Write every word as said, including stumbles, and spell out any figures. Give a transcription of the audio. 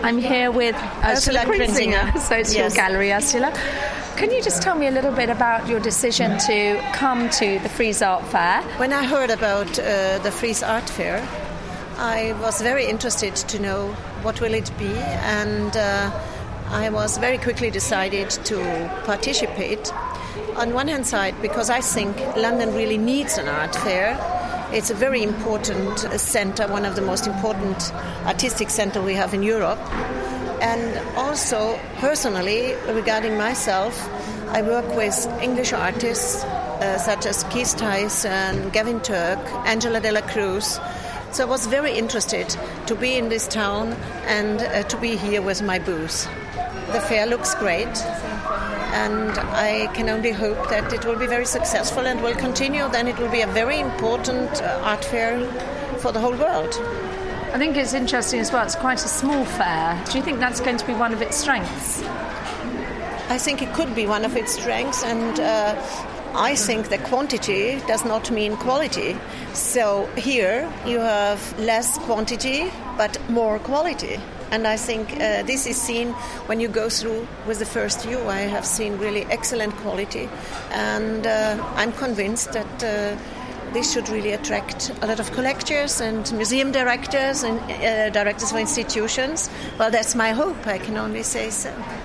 I'm here with Ursula Prinzinger, Social Yes. Gallery. Ursula, can you just tell me a little bit about your decision to come to the Frieze Art Fair? When I heard about uh, the Frieze Art Fair, I was very interested to know what will it be, and uh, I was very quickly decided to participate. On one hand side, because I think London really needs an art fair. It's a very important center, one of the most important artistic centers we have in Europe. And also, personally, regarding myself, I work with English artists uh, such as Keith Tyson, Gavin Turk, Angela de la Cruz. So I was very interested to be in this town and uh, to be here with my booth. The fair looks great, and I can only hope that it will be very successful and will continue. Then it will be a very important uh, art fair for the whole world. I think it's interesting as well. It's quite a small fair. Do you think that's going to be one of its strengths? I think it could be one of its strengths, and uh, I think that quantity does not mean quality. So here you have less quantity but more quality. And I think uh, this is seen when you go through with the first view. I have seen really excellent quality, and uh, I'm convinced that uh, this should really attract a lot of collectors and museum directors and uh, directors of institutions. Well, that's my hope. I can only say so.